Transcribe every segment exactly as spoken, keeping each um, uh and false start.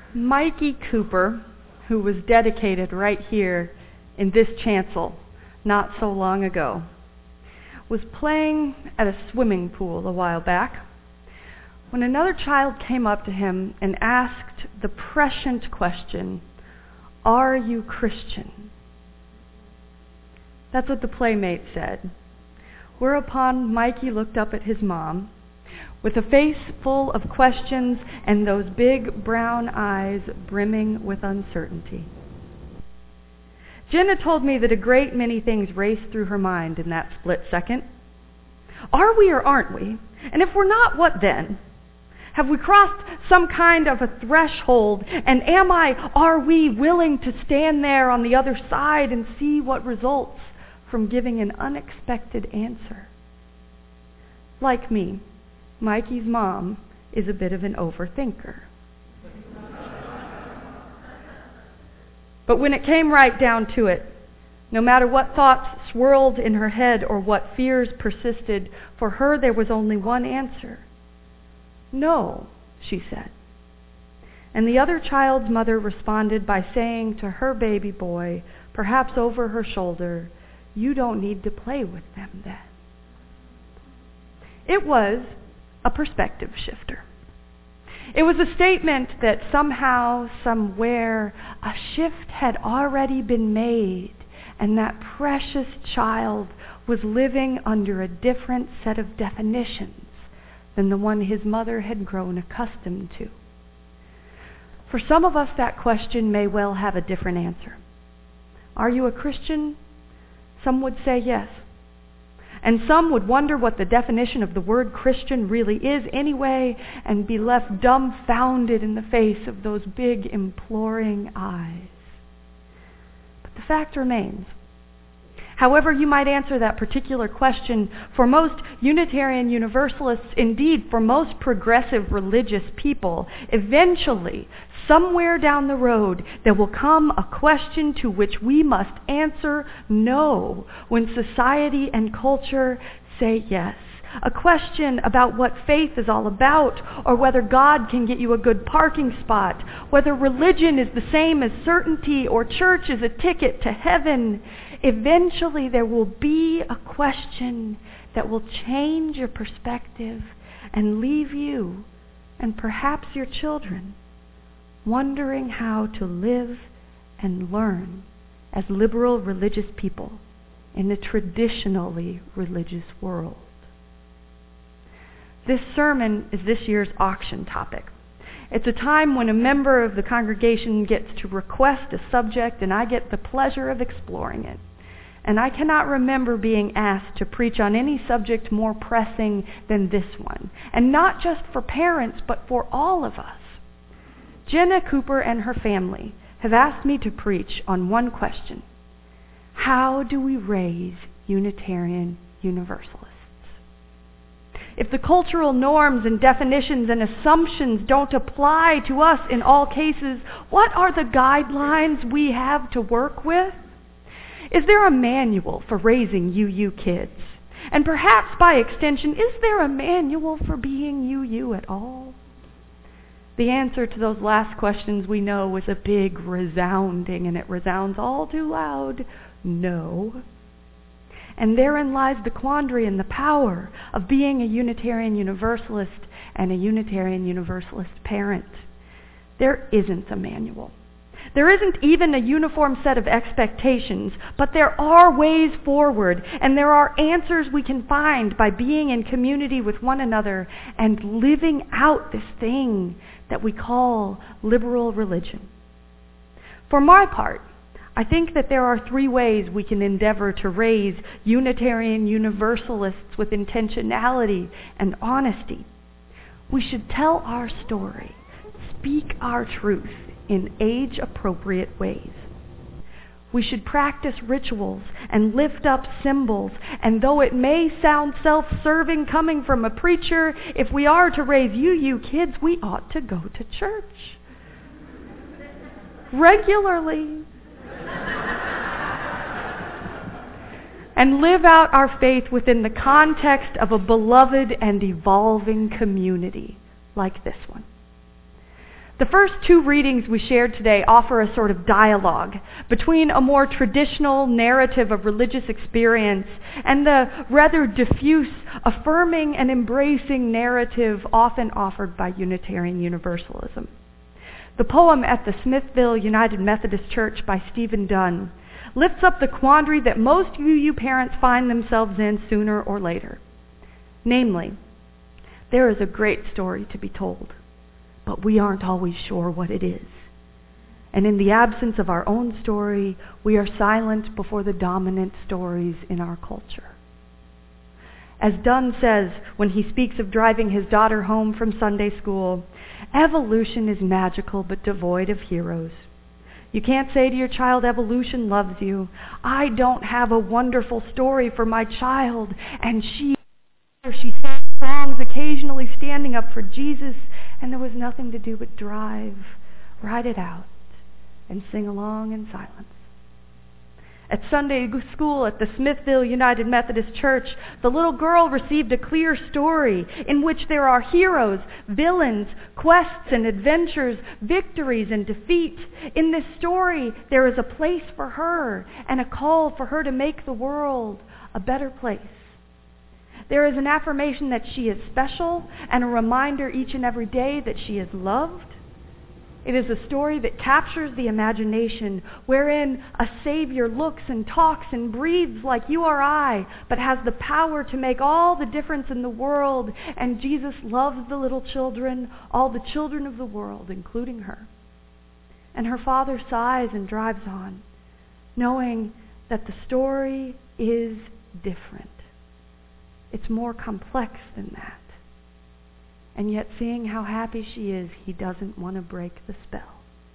Mikey Cooper, who was dedicated right here in this chancel not so long ago, was playing at a swimming pool a while back when another child came up to him and asked the prescient question, "Are you Christian?" That's what the playmate said. Whereupon Mikey looked up at his mom with a face full of questions and those big brown eyes brimming with uncertainty. Jenna told me that a great many things raced through her mind in that split second. Are we or aren't we? And if we're not, what then? Have we crossed some kind of a threshold? And am I, are we willing to stand there on the other side and see what results from giving an unexpected answer? Like me, Mikey's mom is a bit of an overthinker. But when it came right down to it, no matter what thoughts swirled in her head or what fears persisted, for her there was only one answer. "No," she said. And the other child's mother responded by saying to her baby boy, perhaps over her shoulder, "You don't need to play with them then." It was a perspective shifter. It was a statement that somehow, somewhere, a shift had already been made, and that precious child was living under a different set of definitions than the one his mother had grown accustomed to. For some of us, that question may well have a different answer. Are you a Christian? Some would say yes. And some would wonder what the definition of the word Christian really is anyway, and be left dumbfounded in the face of those big imploring eyes. But the fact remains, however you might answer that particular question, for most Unitarian Universalists, indeed for most progressive religious people, eventually, somewhere down the road, there will come a question to which we must answer no when society and culture say yes. A question about what faith is all about, or whether God can get you a good parking spot, whether religion is the same as certainty or church is a ticket to heaven. Eventually there will be a question that will change your perspective and leave you, and perhaps your children, wondering how to live and learn as liberal religious people in a traditionally religious world. This sermon is this year's auction topic. It's a time when a member of the congregation gets to request a subject, and I get the pleasure of exploring it. And I cannot remember being asked to preach on any subject more pressing than this one. And not just for parents, but for all of us. Jenna Cooper and her family have asked me to preach on one question: how do we raise Unitarian Universalists? If the cultural norms and definitions and assumptions don't apply to us in all cases, what are the guidelines we have to work with? Is there a manual for raising U U kids? And perhaps by extension, is there a manual for being U U at all? The answer to those last questions, we know, is a big resounding, and it resounds all too loud, no. And therein lies the quandary and the power of being a Unitarian Universalist and a Unitarian Universalist parent. There isn't a manual. There isn't even a uniform set of expectations, but there are ways forward, and there are answers we can find by being in community with one another and living out this thing that we call liberal religion. For my part, I think that there are three ways we can endeavor to raise Unitarian Universalists with intentionality and honesty. We should tell our story, speak our truth in age-appropriate ways. We should practice rituals and lift up symbols, and though it may sound self-serving coming from a preacher, if we are to raise U U kids, we ought to go to church regularly and live out our faith within the context of a beloved and evolving community like this one. The first two readings we shared today offer a sort of dialogue between a more traditional narrative of religious experience and the rather diffuse, affirming and embracing narrative often offered by Unitarian Universalism. The poem At the Smithville United Methodist Church by Stephen Dunn lifts up the quandary that most U U parents find themselves in sooner or later. Namely, there is a great story to be told, but we aren't always sure what it is. And in the absence of our own story, we are silent before the dominant stories in our culture. As Dunn says when he speaks of driving his daughter home from Sunday school, evolution is magical but devoid of heroes. You can't say to your child, evolution loves you. I don't have a wonderful story for my child, and she, she sang songs occasionally standing up for Jesus, and there was nothing to do but drive, ride it out, and sing along in silence. At Sunday school at the Smithville United Methodist Church, the little girl received a clear story in which there are heroes, villains, quests and adventures, victories and defeat. In this story, there is a place for her and a call for her to make the world a better place. There is an affirmation that she is special and a reminder each and every day that she is loved. It is a story that captures the imagination, wherein a Savior looks and talks and breathes like you or I, but has the power to make all the difference in the world. And Jesus loves the little children, all the children of the world, including her. And her father sighs and drives on, knowing that the story is different. It's more complex than that. And yet, seeing how happy she is, he doesn't want to break the spell.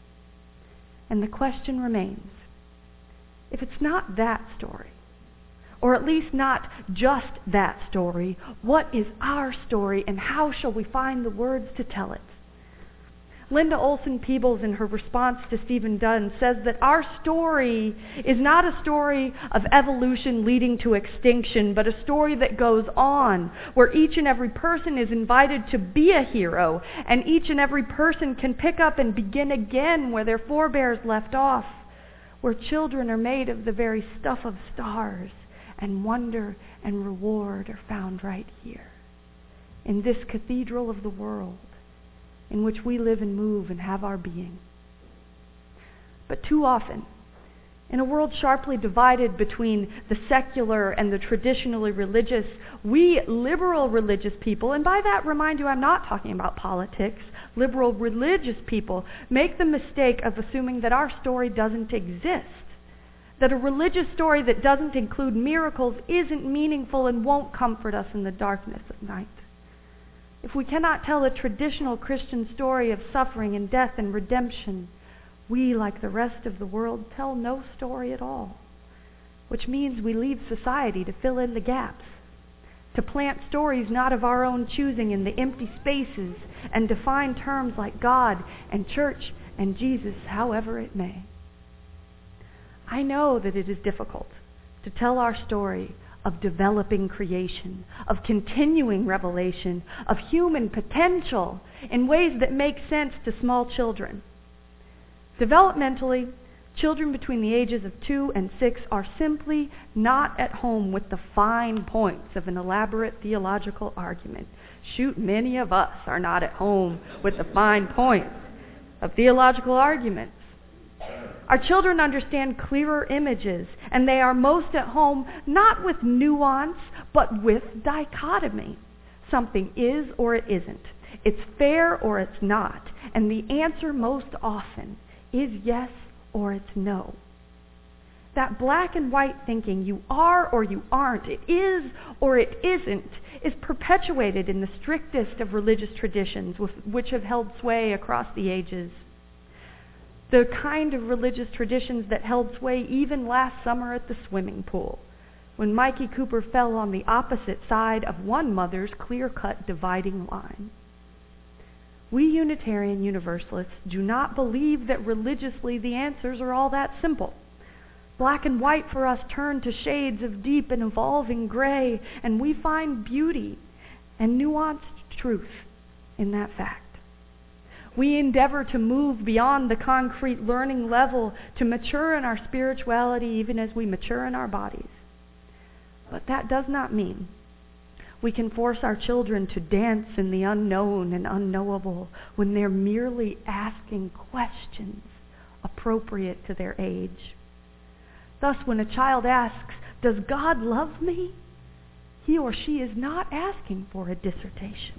And the question remains, if it's not that story, or at least not just that story, what is our story and how shall we find the words to tell it? Linda Olson Peebles, in her response to Stephen Dunn, says that our story is not a story of evolution leading to extinction, but a story that goes on, where each and every person is invited to be a hero, and each and every person can pick up and begin again where their forebears left off, where children are made of the very stuff of stars, and wonder and reward are found right here, in this cathedral of the world, in which we live and move and have our being. But too often, in a world sharply divided between the secular and the traditionally religious, we liberal religious people, and by that remind you I'm not talking about politics, liberal religious people make the mistake of assuming that our story doesn't exist, that a religious story that doesn't include miracles isn't meaningful and won't comfort us in the darkness of night. If we cannot tell a traditional Christian story of suffering and death and redemption, we, like the rest of the world, tell no story at all, which means we leave society to fill in the gaps, to plant stories not of our own choosing in the empty spaces and define terms like God and church and Jesus however it may. I know that it is difficult to tell our story of developing creation, of continuing revelation, of human potential in ways that make sense to small children. Developmentally, children between the ages of two and six are simply not at home with the fine points of an elaborate theological argument. Shoot, many of us are not at home with the fine points of theological arguments. Our children understand clearer images, and they are most at home not with nuance, but with dichotomy. Something is or it isn't. It's fair or it's not. And the answer most often is yes or it's no. That black and white thinking, you are or you aren't, it is or it isn't, is perpetuated in the strictest of religious traditions which have held sway across the ages. The kind of religious traditions that held sway even last summer at the swimming pool, when Mikey Cooper fell on the opposite side of one mother's clear-cut dividing line. We Unitarian Universalists do not believe that religiously the answers are all that simple. Black and white for us turn to shades of deep and evolving gray, and we find beauty and nuanced truth in that fact. We endeavor to move beyond the concrete learning level to mature in our spirituality even as we mature in our bodies. But that does not mean we can force our children to dance in the unknown and unknowable when they're merely asking questions appropriate to their age. Thus, when a child asks, "Does God love me?" he or she is not asking for a dissertation.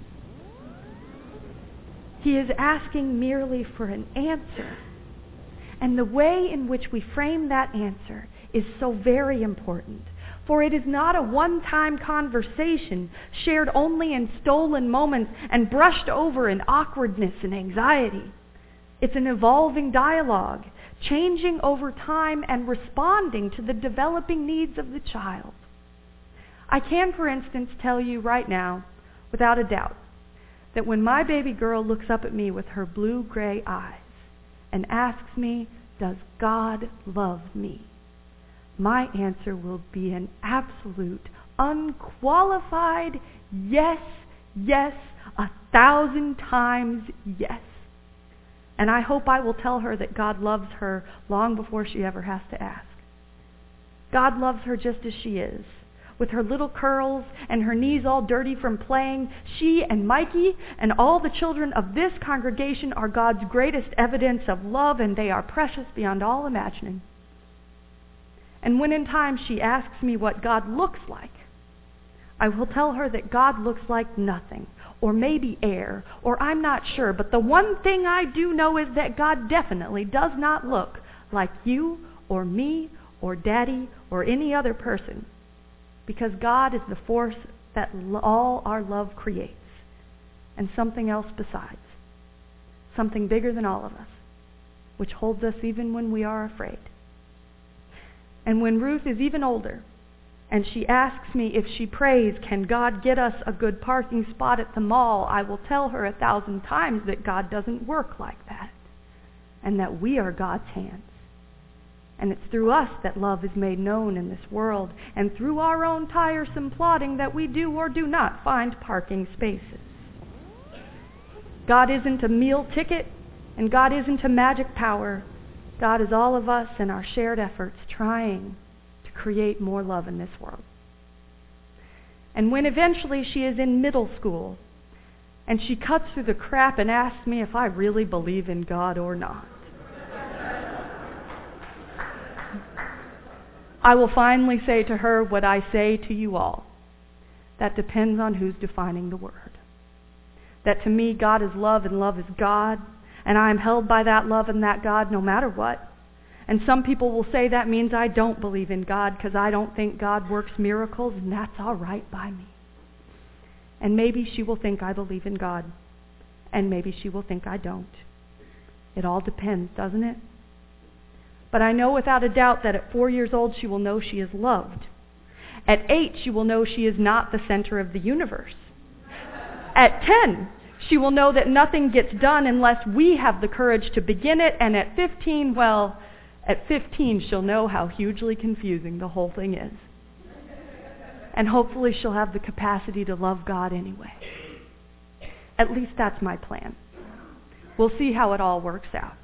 He is asking merely for an answer. And the way in which we frame that answer is so very important. For it is not a one-time conversation shared only in stolen moments and brushed over in awkwardness and anxiety. It's an evolving dialogue, changing over time and responding to the developing needs of the child. I can, for instance, tell you right now, without a doubt, that when my baby girl looks up at me with her blue-gray eyes and asks me, "Does God love me?" my answer will be an absolute, unqualified yes, yes, a thousand times yes. And I hope I will tell her that God loves her long before she ever has to ask. God loves her just as she is. With her little curls and her knees all dirty from playing, she and Mikey and all the children of this congregation are God's greatest evidence of love, and they are precious beyond all imagining. And when in time she asks me what God looks like, I will tell her that God looks like nothing, or maybe air, or I'm not sure, but the one thing I do know is that God definitely does not look like you or me or Daddy or any other person. Because God is the force that all our love creates, and something else besides, something bigger than all of us, which holds us even when we are afraid. And when Ruth is even older, and she asks me if she prays, "Can God get us a good parking spot at the mall?" I will tell her a thousand times that God doesn't work like that, and that we are God's hands. And it's through us that love is made known in this world, and through our own tiresome plodding that we do or do not find parking spaces. God isn't a meal ticket, and God isn't a magic power. God is all of us and our shared efforts trying to create more love in this world. And when eventually she is in middle school, and she cuts through the crap and asks me if I really believe in God or not, I will finally say to her what I say to you all. That depends on who's defining the word. That to me, God is love and love is God, and I am held by that love and that God no matter what. And some people will say that means I don't believe in God because I don't think God works miracles, and that's all right by me. And maybe she will think I believe in God, and maybe she will think I don't. It all depends, doesn't it? But I know without a doubt that at four years old she will know she is loved. At eight she will know she is not the center of the universe. At ten she will know that nothing gets done unless we have the courage to begin it. And at fifteen, well, at fifteen she'll know how hugely confusing the whole thing is. And hopefully she'll have the capacity to love God anyway. At least that's my plan. We'll see how it all works out.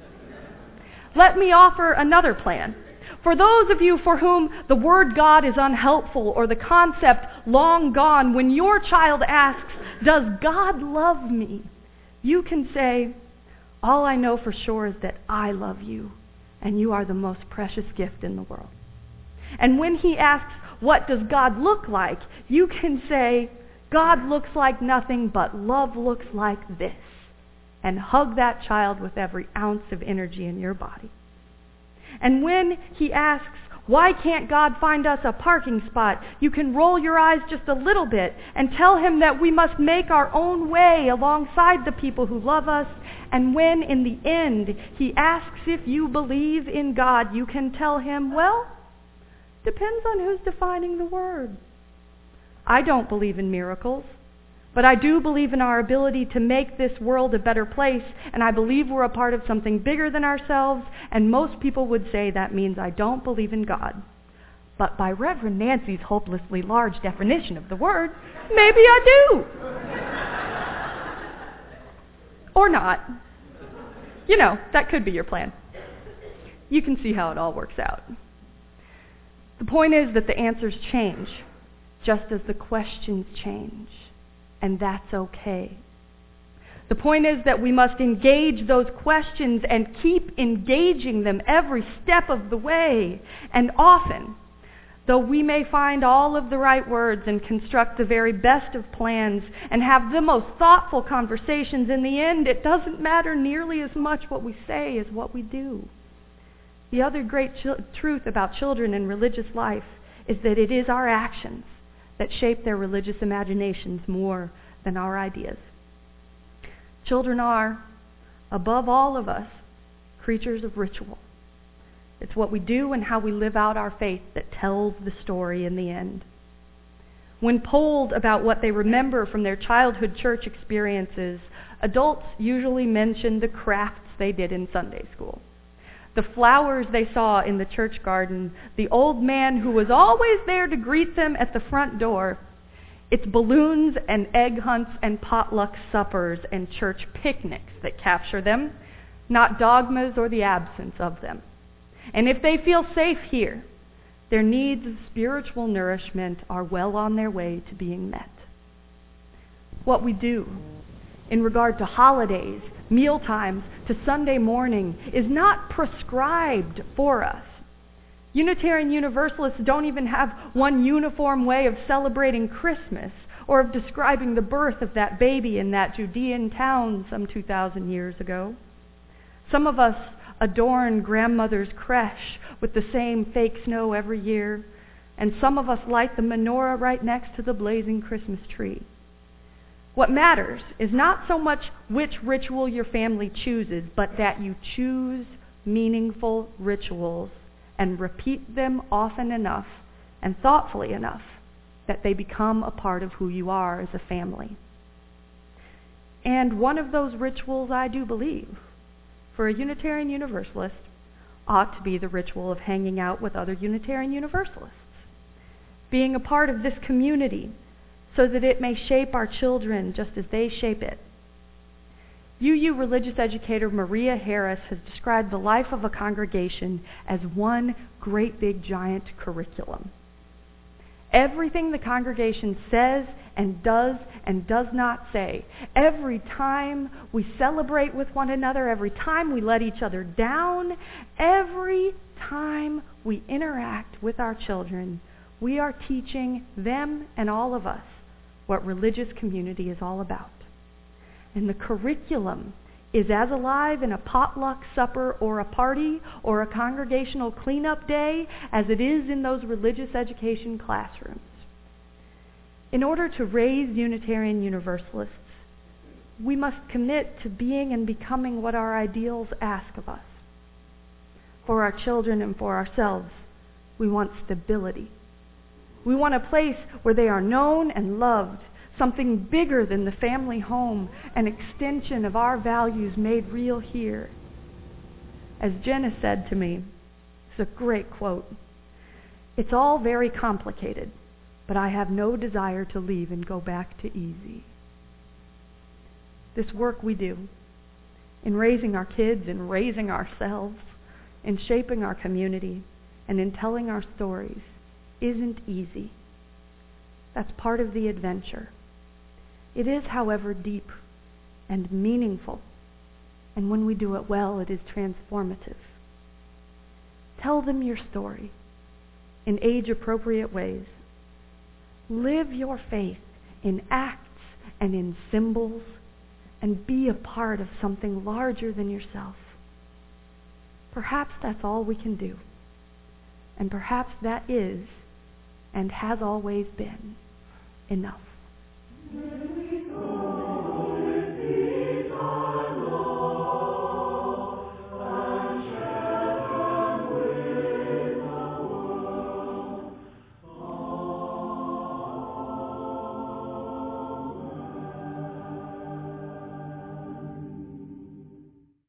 Let me offer another plan. For those of you for whom the word God is unhelpful or the concept long gone, when your child asks, "Does God love me?" you can say, "All I know for sure is that I love you, and you are the most precious gift in the world." And when he asks, "What does God look like?" you can say, "God looks like nothing, but love looks like this." And hug that child with every ounce of energy in your body. And when he asks, "Why can't God find us a parking spot?" you can roll your eyes just a little bit and tell him that we must make our own way alongside the people who love us. And when in the end he asks if you believe in God, you can tell him, "Well, depends on who's defining the word. I don't believe in miracles. But I do believe in our ability to make this world a better place, and I believe we're a part of something bigger than ourselves, and most people would say that means I don't believe in God. But by Reverend Nancy's hopelessly large definition of the word, maybe I do." Or not. You know, that could be your plan. You can see how it all works out. The point is that the answers change, just as the questions change, and that's okay. The point is that we must engage those questions and keep engaging them every step of the way. And often, though we may find all of the right words and construct the very best of plans and have the most thoughtful conversations, in the end, it doesn't matter nearly as much what we say as what we do. The other great ch- truth about children and religious life is that it is our actions that shape their religious imaginations more than our ideas. Children are, above all of us, creatures of ritual. It's what we do and how we live out our faith that tells the story in the end. When polled about what they remember from their childhood church experiences, adults usually mention the crafts they did in Sunday school, the flowers they saw in the church garden, the old man who was always there to greet them at the front door. It's balloons and egg hunts and potluck suppers and church picnics that capture them, not dogmas or the absence of them. And if they feel safe here, their needs of spiritual nourishment are well on their way to being met. What we do in regard to holidays, meal times, to Sunday morning is not prescribed for us. Unitarian Universalists don't even have one uniform way of celebrating Christmas or of describing the birth of that baby in that Judean town some two thousand years ago. Some of us adorn grandmother's creche with the same fake snow every year, and some of us light the menorah right next to the blazing Christmas tree. What matters is not so much which ritual your family chooses, but that you choose meaningful rituals and repeat them often enough and thoughtfully enough that they become a part of who you are as a family. And one of those rituals, I do believe, for a Unitarian Universalist, ought to be the ritual of hanging out with other Unitarian Universalists, being a part of this community so that it may shape our children just as they shape it. U U religious educator Maria Harris has described the life of a congregation as one great big giant curriculum. Everything the congregation says and does and does not say, every time we celebrate with one another, every time we let each other down, every time we interact with our children, we are teaching them and all of us what religious community is all about. And the curriculum is as alive in a potluck supper or a party or a congregational cleanup day as it is in those religious education classrooms. In order to raise Unitarian Universalists, we must commit to being and becoming what our ideals ask of us. For our children and for ourselves, we want stability. We want a place where they are known and loved, something bigger than the family home, an extension of our values made real here. As Jenna said to me, it's a great quote, "It's all very complicated, but I have no desire to leave and go back to easy." This work we do in raising our kids, in raising ourselves, in shaping our community, and in telling our stories isn't easy. That's part of the adventure. It is, however, deep and meaningful, and when we do it well, it is transformative. Tell them your story in age-appropriate ways. Live your faith in acts and in symbols, and be a part of something larger than yourself. Perhaps that's all we can do, and perhaps that is, and has always been, enough.